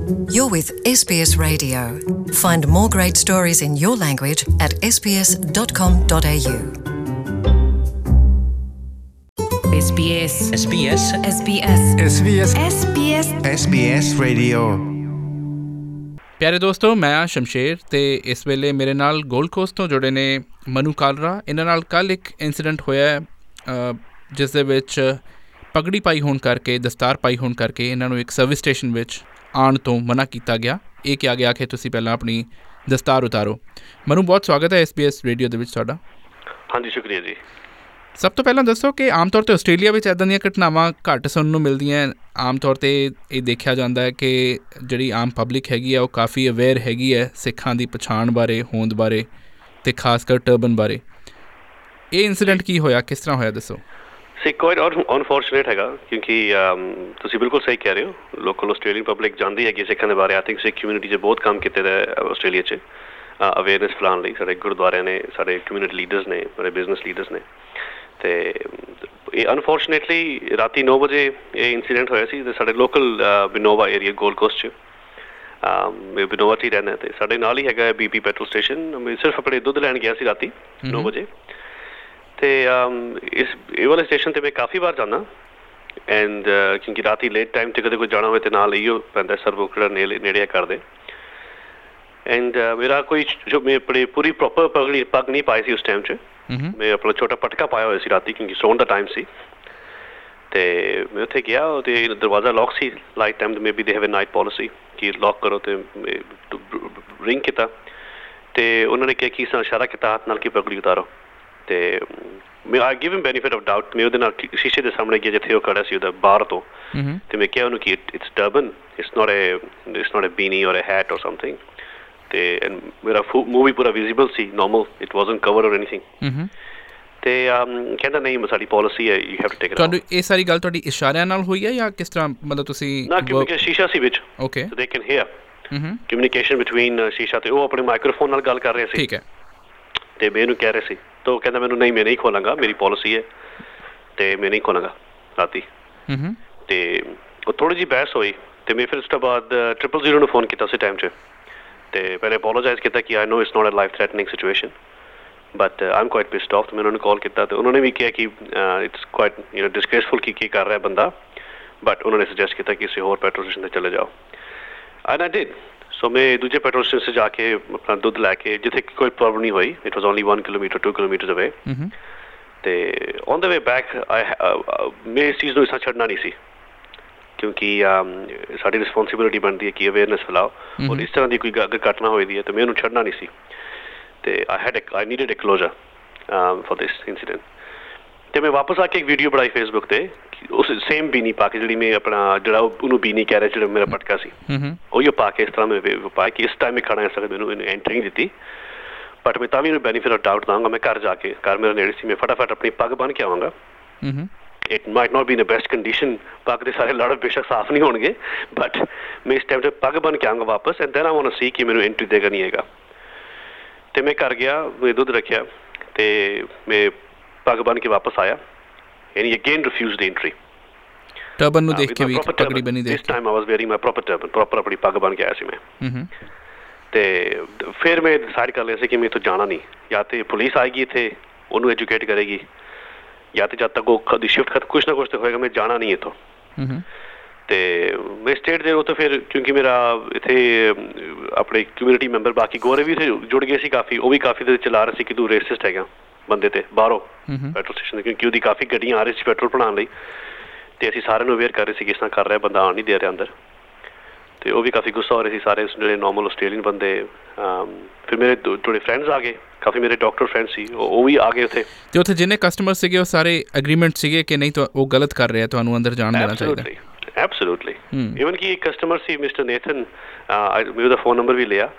You're with SBS Radio. Find more great stories in your language at sbs.com.au. SBS SBS SBS SBS SBS SBS Radio। ਪਿਆਰੇ ਦੋਸਤੋ, ਮੈਂ ਹਾਂ ਸ਼ਮਸ਼ੇਰ ਤੇ ਇਸ ਵੇਲੇ ਮੇਰੇ ਨਾਲ ਗੋਲਡ ਕੋਸਟ ਤੋਂ ਜੁੜੇ ਨੇ ਮਨੂ ਕਾਲਰਾ। ਇਹਨਾਂ ਨਾਲ ਕੱਲ੍ਹ ਇੱਕ ਇੰਸੀਡੈਂਟ ਹੋਇਆ ਜਿਸ ਦੇ ਵਿੱਚ ਪਗੜੀ ਪਾਈ ਹੋਣ ਕਰਕੇ, ਦਸਤਾਰ ਪਾਈ ਹੋਣ ਕਰਕੇ ਇਹਨਾਂ ਨੂੰ ਇੱਕ ਸਰਵਿਸ ਸਟੇਸ਼ਨ ਵਿੱਚ ਆਉਣ ਤੋਂ ਮਨਾ ਕੀਤਾ ਗਿਆ। ਇਹ ਕਿਹਾ ਗਿਆ ਕਿ ਤੁਸੀਂ ਪਹਿਲਾਂ ਆਪਣੀ ਦਸਤਾਰ ਉਤਾਰੋ। ਮਨੂ, ਬਹੁਤ ਸਵਾਗਤ ਹੈ SBS ਰੇਡੀਓ ਦੇ ਵਿੱਚ ਤੁਹਾਡਾ। ਹਾਂਜੀ, ਸ਼ੁਕਰੀਆ ਜੀ। ਸਭ ਤੋਂ ਪਹਿਲਾਂ ਦੱਸੋ ਕਿ ਆਮ ਤੌਰ 'ਤੇ ਆਸਟ੍ਰੇਲੀਆ ਵਿੱਚ ਇੱਦਾਂ ਦੀਆਂ ਘਟਨਾਵਾਂ ਘੱਟ ਸੁਣਨ ਨੂੰ ਮਿਲਦੀਆਂ। ਆਮ ਤੌਰ 'ਤੇ ਇਹ ਦੇਖਿਆ ਜਾਂਦਾ ਹੈ ਕਿ ਜਿਹੜੀ ਆਮ ਪਬਲਿਕ ਹੈਗੀ ਹੈ ਉਹ ਕਾਫੀ ਅਵੇਅਰ ਹੈਗੀ ਹੈ ਸਿੱਖਾਂ ਦੀ ਪਛਾਣ ਬਾਰੇ, ਹੋਂਦ ਬਾਰੇ ਅਤੇ ਖਾਸ ਕਰ ਟਰਬਨ ਬਾਰੇ। ਇਹ ਇੰਸੀਡੈਂਟ ਕੀ ਹੋਇਆ, ਕਿਸ ਤਰ੍ਹਾਂ ਹੋਇਆ, ਦੱਸੋ। ਕੁਆਇਟ ਅਨਫੋਰਚੂਨੇਟ ਹੈਗਾ ਕਿਉਂਕਿ ਤੁਸੀਂ ਬਿਲਕੁਲ ਸਹੀ ਕਹਿ ਰਹੇ ਹੋ। ਲੋਕਲ ਆਸਟ੍ਰੇਲੀਅਨ ਪਬਲਿਕ ਜਾਣਦੀ ਹੈਗੀ ਸਿੱਖਾਂ ਦੇ ਬਾਰੇ। ਆਈ ਥਿੰਕ ਸਿੱਖ ਕਮਿਊਨਿਟੀ 'ਚ ਬਹੁਤ ਕੰਮ ਕੀਤੇ ਦਾ ਆਸਟ੍ਰੇਲੀਆ 'ਚ ਅਵੇਅਰਨੈਸ ਫੈਲਾਉਣ ਲਈ। ਸਾਡੇ ਗੁਰਦੁਆਰਿਆਂ ਨੇ, ਸਾਡੇ ਕਮਿਊਨਿਟੀ ਲੀਡਰਸ ਨੇ, ਸਾਡੇ ਬਿਜ਼ਨਸ ਲੀਡਰਸ ਨੇ। ਅਤੇ ਇਹ ਅਨਫੋਰਚੂਨੇਟਲੀ ਰਾਤੀ 9 ਵਜੇ ਇਹ ਇੰਸੀਡੈਂਟ ਹੋਇਆ ਸੀ। ਅਤੇ ਸਾਡੇ local Benowa area Gold Coast 'ਚ, ਮੈਂ ਬਿਨੋਵਾ 'ਚ ਹੀ ਰਹਿੰਦਾ ਅਤੇ ਸਾਡੇ ਨਾਲ ਹੀ ਹੈਗਾ BP ਪੈਟਰੋਲ ਸਟੇਸ਼ਨ। ਮੈਂ ਸਿਰਫ ਆਪਣੇ ਦੁੱਧ ਲੈਣ ਗਿਆ ਸੀ ਰਾਤੀ 9 ਵਜੇ। ਅਤੇ ਇਹ ਵਾਲੇ ਸਟੇਸ਼ਨ 'ਤੇ ਮੈਂ ਕਾਫੀ ਵਾਰ ਜਾਂਦਾ ਐਂਡ ਕਿਉਂਕਿ ਰਾਤੀ ਲੇਟ ਟਾਈਮ 'ਤੇ ਕਦੇ ਕੋਈ ਜਾਣਾ ਹੋਵੇ ਤਾਂ ਨਾਲ ਇਹੀਓ ਪੈਂਦਾ ਸਰਵੋ ਕਿਹੜਾ ਨੇੜੇ ਕਰਦੇ। ਐਂਡ ਮੇਰਾ ਕੋਈ ਜੋ ਮੈਂ ਆਪਣੀ ਪੂਰੀ ਪ੍ਰੋਪਰ ਪੱਗ ਨਹੀਂ ਪਾਈ ਸੀ ਉਸ ਟਾਈਮ 'ਚ। ਮੈਂ ਆਪਣਾ ਛੋਟਾ ਪਟਕਾ ਪਾਇਆ ਹੋਇਆ ਸੀ ਰਾਤੀ ਕਿਉਂਕਿ ਸੌਣ ਦਾ ਟਾਈਮ ਸੀ। ਅਤੇ ਮੈਂ ਉੱਥੇ ਗਿਆ ਅਤੇ ਦਰਵਾਜ਼ਾ ਲੌਕ ਸੀ late time. Maybe they have a night policy ਕਿ ਲੌਕ ਕਰੋ। ਅਤੇ ਰਿੰਗ ਕੀਤਾ ਅਤੇ ਉਹਨਾਂ ਨੇ ਕਿਹਾ ਕਿ ਇਸ ਤਰ੍ਹਾਂ ਇਸ਼ਾਰਾ ਕੀਤਾ ਹੱਥ ਨਾਲ ਕਿ ਪਗੜੀ ਉਤਾਰੋ। ਅਤੇ ਮੈਂ I give him benefit of doubt. ਮੈਂ ਉਹਦੇ ਨਾਲ ਸ਼ੀਸ਼ੇ ਦੇ ਸਾਹਮਣੇ ਗਿਆ ਜਿੱਥੇ ਉਹ ਖੜ੍ਹਾ ਸੀ ਉਹਦਾ ਬਾਹਰ ਤੋਂ। ਅਤੇ ਮੈਂ ਕਿਹਾ ਉਹਨੂੰ ਕਿ it's turban, it's not a beanie or a hat ਔਰ ਸਮਥਿੰਗ। ਅਤੇ ਮੇਰਾ ਮੂੰਹ ਵੀ ਪੂਰਾ ਵਿਜ਼ੀਬਲ ਸੀ, normal, it wasn't cover or anything. ਅਤੇ ਕਹਿੰਦਾ ਨਹੀਂ, ਸਾਡੀ ਪੋਲਿਸੀ ਹੈ, you have to take it out. ਤੁਹਾਨੂੰ ਇਹ ਸਾਰੀ ਗੱਲ ਤੁਹਾਡੀ ਇਸ਼ਾਰਿਆਂ ਨਾਲ ਹੋਈ ਹੈ ਜਾਂ ਕਿਸ ਤਰ੍ਹਾਂ, ਮਤਲਬ ਤੁਸੀਂ? ਨਾ, ਕਿਉਂਕਿ ਸ਼ੀਸ਼ਾ ਸੀ ਵਿੱਚ। Okay, they can hair communication between ਸ਼ੀਸ਼ਾ ਅਤੇ ਉਹ ਆਪਣੇ ਮਾਈਕਰੋਫੋਨ ਨਾਲ ਗੱਲ ਕਰ ਰਹੇ ਸੀ। ਠੀਕ ਹੈ। ਅਤੇ ਮੈਂ ਇਹਨੂੰ ਕਹਿ ਰਿਹਾ ਸੀ ਤਾਂ ਉਹ ਕਹਿੰਦਾ ਮੈਨੂੰ ਨਹੀਂ, ਮੈਂ ਨਹੀਂ ਖੋਲਾਂਗਾ, ਮੇਰੀ ਪੋਲਿਸੀ ਹੈ ਅਤੇ ਮੈਂ ਨਹੀਂ ਖੋਲਾਂਗਾ ਰਾਤੀ। ਅਤੇ ਉਹ ਥੋੜ੍ਹੀ ਜਿਹੀ ਬਹਿਸ ਹੋਈ ਅਤੇ ਮੈਂ ਫਿਰ ਉਸ ਤੋਂ ਬਾਅਦ 000 ਨੂੰ ਫੋਨ ਕੀਤਾ ਉਸ ਟਾਈਮ 'ਚ। ਅਤੇ ਪਹਿਲੇ ਅਪੋਲੋਜਾਈਜ਼ ਕੀਤਾ ਕਿ I know it's not a life threatening situation but I am quite pissed off. ਮੈਂ ਉਹਨਾਂ ਨੂੰ ਕਾਲ ਕੀਤਾ ਅਤੇ ਉਹਨਾਂ ਨੇ ਵੀ ਕਿਹਾ ਕਿ ਇਟਸ ਕੁਆਇਟ ਡਿਸਗ੍ਰੇਸਫੁਲ ਕੀ ਕਰ ਰਿਹਾ ਬੰਦਾ। ਬਟ ਉਹਨਾਂ ਨੇ ਸੁਜੈਸਟ ਕੀਤਾ ਕਿ ਕਿਸੇ ਹੋਰ ਪੈਟਰੋਲ ਸਟੇਸ਼ਨ 'ਤੇ ਚਲੇ ਜਾਓ। And I did. ਸੋ ਮੈਂ ਦੂਜੇ ਪੈਟਰੋਲ ਸਟੇਸ਼ਨ 'ਤੇ ਜਾ ਕੇ ਆਪਣਾ ਦੁੱਧ ਲੈ ਕੇ, ਜਿੱਥੇ ਕੋਈ ਪ੍ਰੋਬਲਮ ਨਹੀਂ ਹੋਈ, it was only 1 kilometre 2 kilometre away. ਅਤੇ ਔਨ ਦਾ ਵੇ ਬੈਕ ਮੈਂ ਇਸ ਚੀਜ਼ ਨੂੰ ਇਸ ਤਰ੍ਹਾਂ ਛੱਡਣਾ ਨਹੀਂ ਸੀ ਕਿਉਂਕਿ ਸਾਡੀ ਰਿਸਪੋਂਸੀਬਿਲਿਟੀ ਬਣਦੀ ਹੈ ਕਿ ਅਵੇਅਰਨੈਸ ਫੈਲਾਓ। ਔਰ ਇਸ ਤਰ੍ਹਾਂ ਦੀ ਕੋਈ ਅਗਰ ਘਟਨਾ ਹੋਈ ਦੀ ਹੈ ਤਾਂ ਮੈਂ ਉਹਨੂੰ ਛੱਡਣਾ ਨਹੀਂ ਸੀ। ਅਤੇ I needed a closure for this incident. ਅਤੇ ਮੈਂ ਵਾਪਸ ਆ ਕੇ ਇੱਕ ਵੀਡੀਓ ਬਣਾਈ ਫੇਸਬੁੱਕ 'ਤੇ ਉਸ ਸੇਮ ਬੀਨੀ ਪਾ ਕੇ, ਜਿਹੜੀ ਮੈਂ ਆਪਣਾ ਜਿਹੜਾ ਉਹਨੂੰ ਬੀਨੀ ਕਹਿ ਰਿਹਾ, ਜਿਹੜਾ ਮੇਰਾ ਪਟਕਾ ਸੀ ਉਹੀ ਪਾ ਕੇ। ਇਸ ਤਰ੍ਹਾਂ ਮੈਂ ਪਾਇਆ ਕਿ ਇਸ ਟਾਈਮ ਮੈਂ ਖੜਾ ਸਕਦਾ, ਮੈਨੂੰ ਐਂਟਰੀ ਨਹੀਂ ਦਿੱਤੀ। ਬਟ ਮੈਂ ਤਾਂ ਵੀ ਇਹਨੂੰ ਬੈਨੀਫਿਟ ਆਫ ਡਾਊਟ ਦਾਂਗਾ। ਮੈਂ ਘਰ ਜਾ ਕੇ, ਘਰ ਮੇਰਾ ਨੇੜੇ ਸੀ, ਮੈਂ ਫਟਾਫਟ ਆਪਣੀ ਪੱਗ ਬੰਨ੍ਹ ਕੇ ਆਵਾਂਗਾ। It might not be in the best condition, ਪੱਗ ਦੇ ਸਾਰੇ ਲੜ ਬੇਸ਼ੱਕ ਸਾਫ਼ ਨਹੀਂ ਹੋਣਗੇ, ਬਟ ਮੈਂ ਇਸ ਟਾਈਮ 'ਤੇ ਪੱਗ ਬੰਨ੍ਹ ਕੇ ਆਵਾਂਗਾ ਵਾਪਸ। And then I want to see ਕਿ ਮੈਨੂੰ ਐਂਟਰੀ ਦੇਗਾ ਨਹੀਂ ਹੈਗਾ। ਅਤੇ ਮੈਂ ਘਰ ਗਿਆ, ਮੈਂ ਦੁੱਧ ਰੱਖਿਆ ਅਤੇ ਮੈਂ ਪੱਗ ਬੰਨ੍ਹ ਕੇ ਵਾਪਸ ਆਇਆ। And he again refused entry. Turban ਨੂੰ ਦੇਖ ਕੇ ਵੀ, ਪਗੜੀ ਬੰਨੀ ਦੇਖ ਕੇ। ਇਸ time I was wearing my proper turban, proper ਆਪਣੀ ਪੱਗ ਬੰਨ੍ਹ ਕੇ ਆਇਆ ਸੀ ਮੈਂ। ਅਤੇ ਫਿਰ ਮੈਂ ਡਿਸਾਈਡ ਕਰ ਲਿਆ ਸੀ ਕਿ ਮੈਂ ਇੱਥੋਂ ਜਾਣਾ ਨਹੀਂ। ਜਾਂ ਤਾਂ ਪੁਲਿਸ ਆਏਗੀ ਇੱਥੇ, ਉਹਨੂੰ ਐਜੂਕੇਟ ਕਰੇਗੀ, ਜਾਂ ਤਾਂ ਜਦ ਤੱਕ ਉਹ ਦੀ ਸ਼ਿਫਟ ਕੁਛ ਨਾ ਕੁਛ ਤਾਂ ਹੋਏਗਾ, ਮੈਂ ਜਾਣਾ ਨਹੀਂ ਇੱਥੋਂ। ਅਤੇ ਮੈਂ ਸਟੇਟ ਦੇ ਉੱਥੇ ਫਿਰ, ਕਿਉਂਕਿ ਮੇਰਾ ਇੱਥੇ ਆਪਣੇ ਕਮਿਊਨਿਟੀ ਮੈਂਬਰ ਬਾਕੀ ਗੋਰੇ ਵੀ ਇੱਥੇ ਜੁੜ ਗਏ ਸੀ ਕਾਫੀ। ਉਹ ਵੀ ਕਾਫੀ ਦੇਰ ਚਲਾ ਰਹੇ ਸੀ ਕਿ ਤੂੰ ਰੇਸਿਸਟ ਹੈਗਾ ਬੰਦੇ 'ਤੇ ਬਾਹਰੋਂ ਪੈਟਰੋਲ ਸਟੇਸ਼ਨ 'ਤੇ, ਕਿਉਂਕਿ ਉਹਦੀ ਕਾਫੀ ਗੱਡੀਆਂ ਆ ਰਹੀ ਸੀ ਪੈਟਰੋਲ ਭਰਾਉਣ ਲਈ। ਅਤੇ ਅਸੀਂ ਸਾਰਿਆਂ ਨੂੰ ਅਵੇਅਰ ਕਰ ਰਹੇ ਸੀ ਕਿ ਇਸ ਤਰ੍ਹਾਂ ਕਰ ਰਿਹਾ ਬੰਦਾ, ਆਉਣ ਨਹੀਂ ਦੇ ਰਿਹਾ ਅੰਦਰ। ਅਤੇ ਉਹ ਵੀ ਕਾਫੀ ਗੁੱਸਾ ਹੋ ਰਹੇ ਸੀ ਸਾਰੇ ਜਿਹੜੇ ਨੋਰਮਲ ਆਸਟ੍ਰੇਲੀਅਨ ਬੰਦੇ। ਫਿਰ ਮੇਰੇ ਥੋੜ੍ਹੇ ਫਰੈਂਡਸ ਆ ਗਏ, ਕਾਫੀ ਮੇਰੇ ਡਾਕਟਰ ਫਰੈਂਡ ਸੀ, ਉਹ ਵੀ ਆ ਗਏ ਉੱਥੇ। ਅਤੇ ਉੱਥੇ ਜਿੰਨੇ ਕਸਟਮਰ ਸੀਗੇ ਉਹ ਸਾਰੇ ਐਗਰੀਮੈਂਟ ਸੀਗੇ ਕਿ ਨਹੀਂ ਉਹ ਗਲਤ ਕਰ ਰਿਹਾ, ਤੁਹਾਨੂੰ ਅੰਦਰ ਜਾਣ ਦੇਣਾ ਚਾਹੀਦਾ? ਐਬਸੋਲੂਟਲੀ। ਈਵਨ ਕਿ ਇੱਕ ਕਸਟਮਰ ਸੀ ਮਿਸਟਰ ਨੇਥਨ, ਮੈਂ ਉਹਦਾ ਫੋਨ ਨੰਬਰ ਵੀ ਲਿਆ।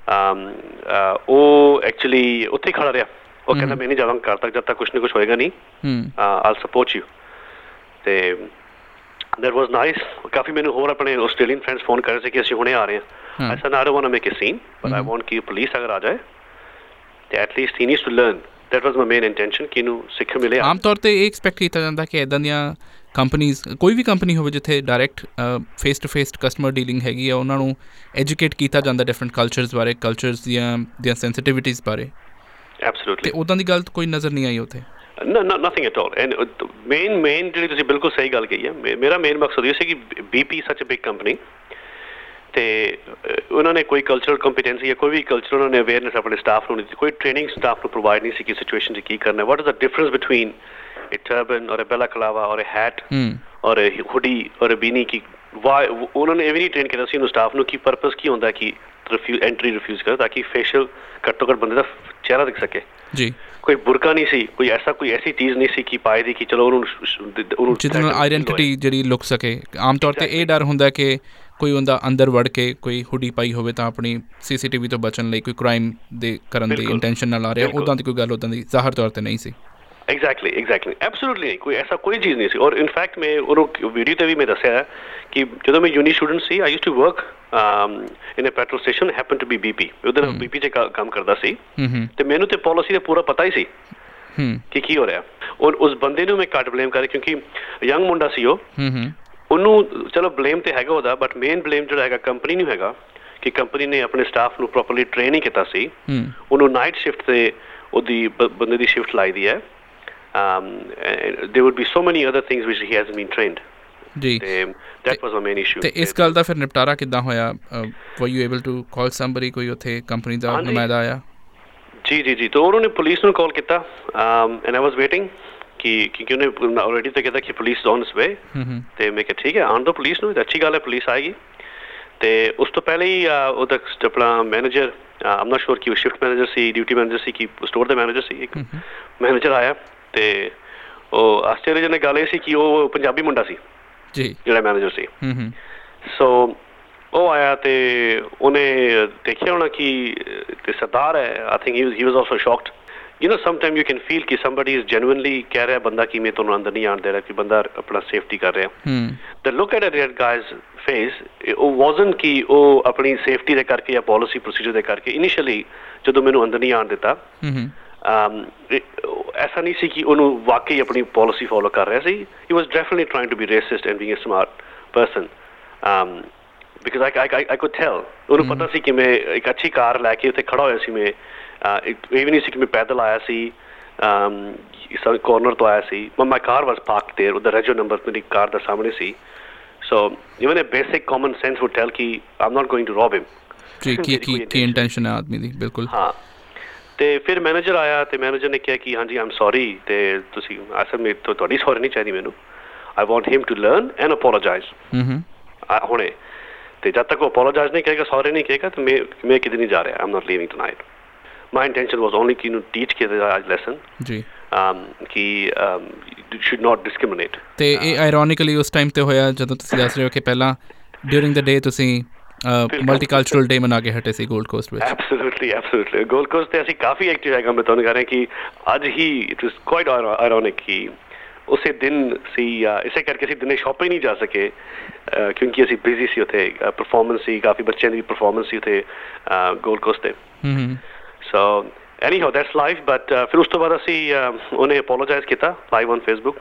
ਉਹ ਐਕਚੁਅਲੀ ਉੱਥੇ ਖੜਾ ਰਿਹਾ। ਉਹ ਕਹਿੰਦਾ ਮੈਂ ਨਹੀਂ ਜਾਵਾਂਗਾ ਘਰ ਤੱਕ ਜਦ ਤੱਕ ਕੁਛ ਨਾ ਕੁਛ ਹੋਏਗਾ ਨਹੀਂ, ਆਲ ਸਪੋਰਟ ਯੂ। ਅਤੇ ਦੈਟ ਵਾਜ਼ ਨਾਈਸ। ਕਾਫੀ ਮੈਨੂੰ ਹੋਰ ਆਪਣੇ ਆਸਟ੍ਰੇਲੀਅਨ ਫਰੈਂਡਸ ਫੋਨ ਕਰ ਰਹੇ ਸੀ ਕਿ ਅਸੀਂ ਹੁਣੇ ਆ ਰਹੇ ਹਾਂ। I said I don't want to make a scene but I want ਕਿ ਪੁਲਿਸ ਅਗਰ ਆ ਜਾਏ ਅਤੇ at least he needs to learn that was my main intention ਕਿ ਇਹਨੂੰ ਸਿੱਖਣ ਮਿਲੇ। ਆਮ ਤੌਰ 'ਤੇ ਇਹ ਐਕਸਪੈਕਟ ਕੀਤਾ ਜਾਂਦਾ ਕਿ ਇੱਦਾਂ ਦੀਆਂ ਕੰਪਨੀਜ਼, ਕੋਈ ਵੀ ਕੰਪਨੀ ਹੋਵੇ ਜਿੱਥੇ direct face to face customer dealing ਹੈਗੀ ਆ, ਉਹਨਾਂ ਨੂੰ ਐਜੂਕੇਟ ਕੀਤਾ ਜਾਂਦਾ ਡਿਫਰੈਂਟ ਕਲਚਰਸ ਬਾਰੇ, ਕਲਚਰਸ ਦੀਆਂ ਸੈਂਸਿਟੀਵਿਟੀਜ਼ ਬਾਰੇ। ਐਬਸੋਲੂਟਲੀ। ਤੇ ਉੱਦਾਂ ਦੀ ਗੱਲ ਕੋਈ ਨਜ਼ਰ ਨਹੀਂ ਆਈ ਉੱਥੇ। Nothing at all. And main ਜਿਹੜੀ ਤੁਸੀਂ ਬਿਲਕੁਲ ਸਹੀ ਗੱਲ ਕਹੀ ਹੈ, ਮੇਰਾ ਮੇਨ ਮਕਸਦ ਇਹ ਸੀ ਕਿ BP ਸੱਚ ਬਿਗ ਕੰਪਨੀ, ਅਤੇ ਉਹਨਾਂ ਨੇ ਕੋਈ ਕਲਚਰਲ ਕੰਪੀਟੈਂਸੀ ਜਾਂ ਕੋਈ ਵੀ ਕਲਚਰ ਉਹਨਾਂ ਨੇ ਅਵੇਅਰਨੈਸ ਆਪਣੇ ਸਟਾਫ ਨੂੰ ਨਹੀਂ ਦਿੱਤੀ, ਕੋਈ ਟ੍ਰੇਨਿੰਗ ਸਟਾਫ ਨੂੰ ਪ੍ਰੋਵਾਈਡ ਨਹੀਂ ਸੀ ਕਿ ਸਿਚੁਏਸ਼ਨ 'ਚ ਕੀ ਕਰਨਾ, what is the difference between a turban or a balaclava or a hat or a hoodie or a beanie ki why ਉਹਨਾਂ ਨੇ ਇਹ ਵੀ ਨਹੀਂ ਟ੍ਰੇਨ ਕੀਤਾ ਸੀ ਉਹਨੂੰ ਸਟਾਫ ਨੂੰ ਕਿ ਪਰਪਸ ਕੀ ਹੁੰਦਾ ਕਿ ਐਂਟਰੀ ਰਿਫਿਊਜ਼ ਕਰ, ਤਾਂ ਕਿ ਫੇਸ਼ੀਅਲ ਘੱਟੋ ਘੱਟ ਬੰਦੇ ਦਾ ਚਿਹਰਾ ਦਿਖ ਸਕੇ ਜੀ। ਕੋਈ ਬੁਰਕਾ ਨਹੀਂ ਸੀ, ਕੋਈ ਐਸੀ ਚੀਜ਼ ਨਹੀਂ ਸੀ ਕਿ ਪਾਏ ਦੀ ਕਿ ਚਲੋ ਉਹਨੂੰ ਜਿਹਦੇ ਨਾਲ ਆਈਡੈਂਟੀਟੀ ਜਿਹੜੀ ਲੁਕ ਸਕੇ। ਆਮ ਤੌਰ 'ਤੇ ਇਹ ਡਰ ਹੁੰਦਾ ਕਿ ਕੋਈ ਉਹਦਾ ਅੰਦਰ ਵੜ ਕੇ ਕੋਈ ਹੁੱਡੀ ਪਾਈ ਹੋਵੇ ਤਾਂ ਆਪਣੀ CCTV ਤੋਂ ਬਚਣ ਲਈ ਕੋਈ ਕ੍ਰਾਈਮ ਦੇ ਕਰਨ ਦੀ ਇੰਟੈਂਸ਼ਨ ਨਾਲ ਆ ਰਿਹਾ, ਉੱਦਾਂ ਦੀ ਕੋਈ ਗੱਲ ਉੱਦਾਂ ਦੀ ਜ਼ਾਹਰ ਤੌਰ 'ਤੇ ਨਹੀਂ ਸੀ। ਐਗਜ਼ੈਕਟਲੀ ਐਬਸੋਲੂਟਲੀ ਨਹੀਂ, ਕੋਈ ਐਸਾ ਕੋਈ ਚੀਜ਼ ਨਹੀਂ ਸੀ। ਔਰ ਇਨਫੈਕਟ ਮੈਂ ਉਹਨੂੰ ਵੀਡੀਓ 'ਤੇ ਵੀ ਮੈਂ ਦੱਸਿਆ ਕਿ ਜਦੋਂ ਮੈਂ ਯੂਨੀ ਸਟੂਡੈਂਟ ਸੀ, I used to work in a petrol station, happen to be BP, ਉਹਦੇ ਨਾਲ BP 'ਚ ਕੰਮ ਕਰਦਾ ਸੀ, ਅਤੇ ਮੈਨੂੰ ਤਾਂ ਪੋਲਿਸੀ ਦਾ ਪੂਰਾ ਪਤਾ ਹੀ ਸੀ ਕਿ ਕੀ ਹੋ ਰਿਹਾ। ਔਰ ਉਸ ਬੰਦੇ ਨੂੰ ਮੈਂ ਘੱਟ ਬਲੇਮ ਕਰ, ਕਿਉਂਕਿ ਯੰਗ ਮੁੰਡਾ ਸੀ ਉਹਨੂੰ ਚਲੋ ਬਲੇਮ ਤਾਂ ਹੈਗਾ ਉਹਦਾ, ਬਟ ਮੇਨ ਬਲੇਮ ਜਿਹੜਾ ਹੈਗਾ ਕੰਪਨੀ ਨੂੰ ਹੈਗਾ ਕਿ ਕੰਪਨੀ ਨੇ ਆਪਣੇ ਸਟਾਫ ਨੂੰ ਪ੍ਰੋਪਰਲੀ ਟ੍ਰੇਨ ਨਹੀਂ ਕੀਤਾ ਸੀ। ਉਹਨੂੰ ਨਾਈਟ ਸ਼ਿਫਟ 'ਤੇ ਉਹਦੀ ਬੰਦੇ ਦੀ ਸ਼ਿਫਟ ਲਾਈ ਦੀ ਹੈ। there would be so many other things which he hasn't been trained ਜੀ, that was the main issue। ਤੇ ਇਸ ਗੱਲ ਦਾ ਫਿਰ ਨਿਪਟਾਰਾ ਕਿੱਦਾਂ ਹੋਇਆ? were you able to call somebody, ਕੋਈ ਉੱਥੇ ਕੰਪਨੀ ਦਾ ਨੁਮਾਇੰਦਾ ਆਇਆ? ਜੀ ਤਾਂ ਉਹਨਾਂ ਨੇ ਪੁਲਿਸ ਨੂੰ ਕਾਲ ਕੀਤਾ, and I was waiting ਕਿਉਂਕਿ ਉਹਨੇ ਆਲਰੇਡੀ ਤਾਂ ਕਿਹਾ ਕਿ police is on its way, ਤੇ ਮੈਂ ਕਿਹਾ ਠੀਕ ਹੈ ਆਉਣ ਦਿਓ ਪੁਲਿਸ ਨੂੰ, ਅੱਛੀ ਗੱਲ ਹੈ ਪੁਲਿਸ ਆਏਗੀ। ਤੇ ਉਸ ਤੋਂ ਪਹਿਲੇ ਹੀ ਉਹਦਾ ਆਪਣਾ ਮੈਨੇਜਰ, ਆਮ ਨਾਟ ਸ਼ੋਰ ਕਿ ਉਹ ਸ਼ਿਫਟ ਮੈਨੇਜਰ ਸੀ, ਡਿਊਟੀ ਮੈਨੇਜਰ ਸੀ, ਕਿ ਸਟੋਰ ਦਾ ਮੈਨੇਜਰ ਸੀ, ਇੱਕ ਮੈਨੇਜਰ ਆਇਆ। ਤੇ ਉਹ ਆਸਟ੍ਰੇਲੀਆ ਗੱਲ ਇਹ ਸੀ ਕਿ ਉਹ ਪੰਜਾਬੀ ਮੁੰਡਾ ਸੀ ਜੀ, ਜਿਹੜਾ ਮੈਨੇਜਰ ਸੀ। ਸੋ ਉਹ ਆਇਆ ਤੇ ਉਹਨੇ ਦੇਖਿਆ ਹੋਣਾ ਕਿ ਤੇ ਸਰਦਾਰ ਹੈ। I think he was also shocked. You know, sometimes you can feel ਕਿ somebody is genuinely ਕਹਿ ਰਿਹਾ ਬੰਦਾ ਕਿ ਮੈਂ ਤੁਹਾਨੂੰ ਅੰਦਰ ਨਹੀਂ ਆਉਣ ਦੇ ਰਿਹਾ, ਕਿ ਬੰਦਾ ਆਪਣਾ ਸੇਫਟੀ ਕਰ ਰਿਹਾ। The look at that guy's face, ਉਹ wasn't ਕਿ ਉਹ ਆਪਣੀ ਸੇਫਟੀ ਦੇ ਕਰਕੇ ਜਾਂ ਪੋਲਿਸੀ ਪ੍ਰੋਸੀਜਰ ਦੇ ਕਰਕੇ। ਇਨੀਸ਼ੀਅਲੀ ਜਦੋਂ ਮੈਨੂੰ ਅੰਦਰ ਨਹੀਂ ਆਉਣ ਦਿੱਤਾ, ਐਸਾ ਨਹੀਂ ਸੀ ਕਿ ਉਹਨੂੰ ਵਾਕਈ ਆਪਣੀ ਪੋਲਿਸੀ ਫੋਲੋ ਕਰ ਰਿਹਾ ਸੀ। He was definitely trying to be racist and being a smart person, because I could tell। ਉਹਨੂੰ ਪਤਾ ਸੀ ਕਿ ਮੈਂ ਇੱਕ ਅੱਛੀ ਕਾਰ ਲੈ ਕੇ ਉੱਥੇ ਖੜਾ ਹੋਇਆ ਸੀ। ਮੈਂ ਇਹ ਵੀ ਨਹੀਂ ਸੀ ਕਿ ਮੈਂ ਪੈਦਲ ਆਇਆ ਸੀ, ਕਾਰਨਰ ਤੋਂ ਆਇਆ ਸੀ। ਮਾਈ ਕਾਰ ਵਾਜ਼ ਪਾਰਕਡ ਦੇਅਰ, ਉਹਦਾ ਰੈਜੋ ਨੰਬਰ ਮੇਰੀ ਕਾਰ ਦਾ ਸਾਹਮਣੇ ਸੀ। So even a basic common sense would tell ਕਿ I am not going to rob him ਜੀ, ਕੀ ਇੰਟੈਂਸ਼ਨ ਹੈ ਆਦਮੀ ਦੀ। ਬਿਲਕੁਲ ਹਾਂ। ਤੇ ਫਿਰ ਮੈਨੇਜਰ ਆਇਆ ਤੇ ਮੈਨੇਜਰ ਨੇ ਕਿਹਾ ਕਿ ਹਾਂਜੀ ਆਈ ਐਮ ਸੌਰੀ, ਤੇ ਤੁਸੀਂ ਅਸਲ ਮੇਂ ਤੁਹਾਡੀ ਸੌਰੀ ਨਹੀਂ ਚਾਹੀਦੀ ਮੈਨੂੰ, I want him to learn and apologize ਹੁਣੇ। ਤੇ ਜਦ ਤੱਕ ਉਹ ਅਪੋਲੋਜਾਈਜ਼ ਨਹੀਂ ਕਹੇਗਾ, ਸੌਰੀ ਨਹੀਂ ਕਹੇਗਾ, ਤਾਂ ਮੈਂ ਕਿਤੇ ਨਹੀਂ ਜਾ ਰਿਹਾ। I am not leaving tonight. My intention was only ਕਿ ਇਹਨੂੰ teach ਕੀਤਾ ਅੱਜ lesson ਜੀ, ਕਿ you should not discriminate। ਤੇ ਇਹ ironically ਉਸ ਟਾਈਮ ਤੇ ਹੋਇਆ ਜਦੋਂ ਤੁਸੀਂ ਦੱਸ ਰਹੇ ਹੋ ਕਿ ਪਹਿਲਾਂ during the day ਤੁਸੀਂ ਮਲਟੀਕਲਚਰਲ ਡੇ ਮਨਾ ਕੇ ਹਟੇ ਸੀ ਗੋਲਡ ਕੋਸਟ ਵਿੱਚ। ਐਬਸੋਲੂਟਲੀ ਗੋਲਡ ਕੋਸਟ ਤੇ ਅਸੀਂ ਕਾਫੀ ਐਕਟਿਵ ਹੈਗਾ। ਮੈਂ ਤੁਹਾਨੂੰ ਕਹਿ ਰਿਹਾ ਕਿ ਅੱਜ ਹੀ ਇਟ ਵਾਸ ਕੁਆਇਟ ਆਇਰੋਨਿਕ ਕਿ ਉਸੇ ਦਿਨ ਸੀ, ਇਸੇ ਕਰਕੇ ਅਸੀਂ ਦਿਨੇ ਸ਼ਾਪਿੰਗ ਨਹੀਂ ਜਾ ਸਕੇ ਕਿਉਂਕਿ ਅਸੀਂ ਬਿਜ਼ੀ ਸੀ। ਉੱਥੇ ਪਰਫਾਰਮੈਂਸ ਸੀ, ਕਾਫੀ ਬੱਚਿਆਂ ਦੀ ਪਰਫਾਰਮੈਂਸ ਸੀ ਉੱਥੇ ਗੋਲਡ ਕੋਸਟ ਤੇ। So anyhow, that's life। But ਫਿਰ ਉਸ ਤੋਂ ਬਾਅਦ ਅਸੀਂ ਉਹਨੇ apologize ਕੀਤਾ live on Facebook।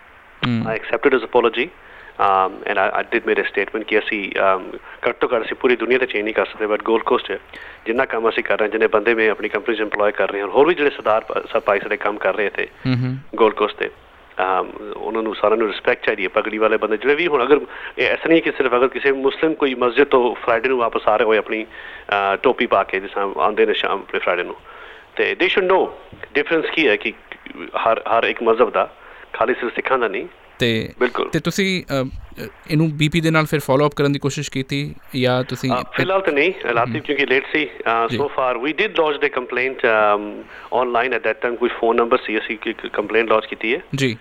I accepted his apology, and I did made a statement ਕਿ ਅਸੀਂ ਘੱਟ ਤੋਂ ਘੱਟ ਅਸੀਂ ਪੂਰੀ ਦੁਨੀਆ ਤੇ ਚੇਂਜ ਨਹੀਂ ਕਰ ਸਕਦੇ, ਬਟ ਗੋਲਡ ਕੋਸਟ ਜਿੰਨਾ ਕੰਮ ਅਸੀਂ ਕਰ ਰਹੇ, ਜਿੰਨੇ ਬੰਦੇ ਮੈਂ ਆਪਣੀ ਕੰਪਨੀ 'ਚ ਇੰਪਲੋਏ ਕਰ ਰਹੇ ਹਾਂ, ਹੋਰ ਵੀ ਜਿਹੜੇ ਸਰਦਾਰ ਭਾਈ ਸਾਡੇ ਕੰਮ ਕਰ ਰਹੇ ਇੱਥੇ ਗੋਲਡ ਕੋਸਟ ਤੇ, ਉਹਨਾਂ ਨੂੰ ਸਾਰਿਆਂ ਨੂੰ ਰਿਸਪੈਕਟ ਚਾਹੀਦੀ ਹੈ। ਪਗੜੀ ਵਾਲੇ ਬੰਦੇ ਜਿਹੜੇ ਵੀ, ਹੁਣ ਅਗਰ ਐਸਾ ਨਹੀਂ ਕਿ ਸਿਰਫ ਅਗਰ ਕਿਸੇ ਮੁਸਲਿਮ ਕੋਈ ਮਸਜਿਦ ਤੋਂ ਫਰਾਈਡੇ ਨੂੰ ਵਾਪਸ ਆ ਰਹੇ ਹੋਏ ਆਪਣੀ ਟੋਪੀ ਪਾ ਕੇ, ਜਿਸ ਤਰ੍ਹਾਂ ਆਉਂਦੇ ਨੇ ਸ਼ਾਮ ਆਪਣੇ ਫਰਾਈਡੇ ਨੂੰ, ਤੇ ਦੇ ਸ਼ੁਡ ਨੋ ਡਿਫਰੈਂਸ ਕੀ ਹੈ ਕਿ ਹਰ ਇੱਕ ਮਜ਼ਹਬ ਦਾ, ਖਾਲੀ ਸਿਰਫ ਸਿੱਖਾਂ ਦਾ ਨਹੀਂ। ਤੇ ਬਿਲਕੁਲ। ਤੇ ਤੁਸੀਂ ਇਹਨੂੰ BP ਦੇ ਨਾਲ ਫਿਰ ਫੋਲੋ ਅਪ ਕਰਨ ਦੀ ਕੋਸ਼ਿਸ਼ ਕੀਤੀ ਜਾਂ ਤੁਸੀਂ? ਫਿਲਹਾਲ ਤਾਂ ਨਹੀਂ ਲਾਤੀ, ਕਿਉਂਕਿ ਲੇਟ ਸੀ। So for we did launch the complaint online. At that time ਕੋਈ ਫੋਨ ਨੰਬਰ ਸੀ, ਅਸੀਂ ਕੰਪਲੇਂਟ ਲੌਂਚ ਕੀਤੀ ਹੈ ਜੀ।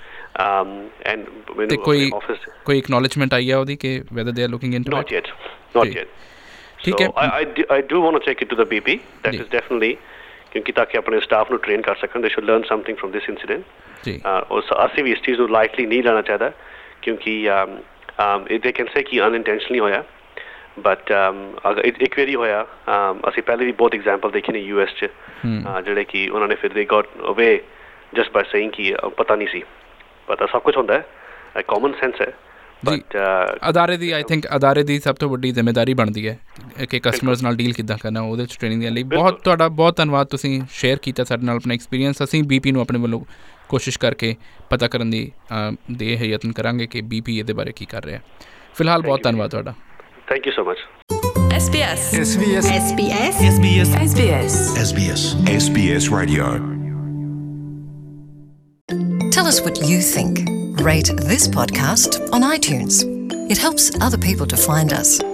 ਐਂਡ ਮੈਨੂੰ ਆਫਿਸ ਕੋਈ ਐਕਨੋਲਜਮੈਂਟ ਆਈ ਹੈ ਉਹਦੀ ਕਿ whether they are looking into it? Not yet. ਠੀਕ ਹੈ। I do want to take it to the BP, that is definitely, ਕਿਉਂਕਿ ਤਾਂ ਕਿ ਆਪਣੇ ਸਟਾਫ ਨੂੰ ਟ੍ਰੇਨ ਕਰ ਸਕਣ। They should learn something from this incident ਜੀ। ਅਸੀਂ ਵੀ ਇਸ ਚੀਜ਼ ਨੂੰ ਲਾਈਟਲੀ ਨਹੀਂ ਲੈਣਾ ਚਾਹੀਦਾ, ਕਿਉਂਕਿ ਦੇ ਕੈਨ ਸੇ ਕਿ ਅਨਇੰਟੈਂਸ਼ਨਲੀ ਹੋਇਆ। ਬਟ ਇੱਕ ਵਾਰੀ ਹੋਇਆ ਅਸੀਂ ਪਹਿਲੇ ਵੀ ਬਹੁਤ ਐਗਜ਼ਾਮਪਲ ਦੇਖੇ ਨੇ US 'ਚ ਜਿਹੜੇ ਕਿ ਉਹਨਾਂ ਨੇ ਫਿਰ ਦੇ ਗੋਟ ਅਵੇ ਜਸਟ ਬਾਈ ਸੇਇੰਗ ਕਿ ਪਤਾ ਨਹੀਂ ਸੀ, ਪਤਾ ਸਭ ਕੁਛ ਹੁੰਦਾ ਹੈ, ਕਾਮਨ ਸੈਂਸ ਹੈ। ਬਟ ਅਦਾਰੇ ਦੀ ਆਈ ਥਿੰਕ ਅਦਾਰੇ ਦੀ ਸਭ ਤੋਂ ਵੱਡੀ ਜ਼ਿੰਮੇਵਾਰੀ ਬਣਦੀ ਹੈ ਕਿ ਕਸਟਮਰਸ ਨਾਲ ਡੀਲ ਕਿੱਦਾਂ ਕਰਨਾ, ਉਹਦੇ 'ਚ ਟ੍ਰੇਨਿੰਗ ਦੇਣ ਲਈ ਤੁਹਾਡਾ ਬਹੁਤ ਧੰਨਵਾਦ। ਤੁਸੀਂ ਸ਼ੇਅਰ ਕੀਤਾ ਸਾਡੇ ਨਾਲ ਆਪਣਾ ਐਕਸਪੀਰੀਅੰਸ। ਅਸੀਂ BP ਨੂੰ ਆਪਣੇ ਵੱਲੋਂ ਕੋਸ਼ਿਸ਼ ਕਰਕੇ ਪਤਾ ਕਰਨ ਦੀ ਇਹ ਯਤਨ ਕਰਾਂਗੇ ਕਿ BP ਇਹਦੇ ਬਾਰੇ ਕੀ ਕਰ ਰਿਹਾ। ਫਿਲਹਾਲ ਬਹੁਤ ਧੰਨਵਾਦ ਤੁਹਾਡਾ। Thank you so much. SBS SBS SBS SBS SBS SBS SBS Radio. Tell us what you think. Rate this podcast on iTunes. It helps other people to find us.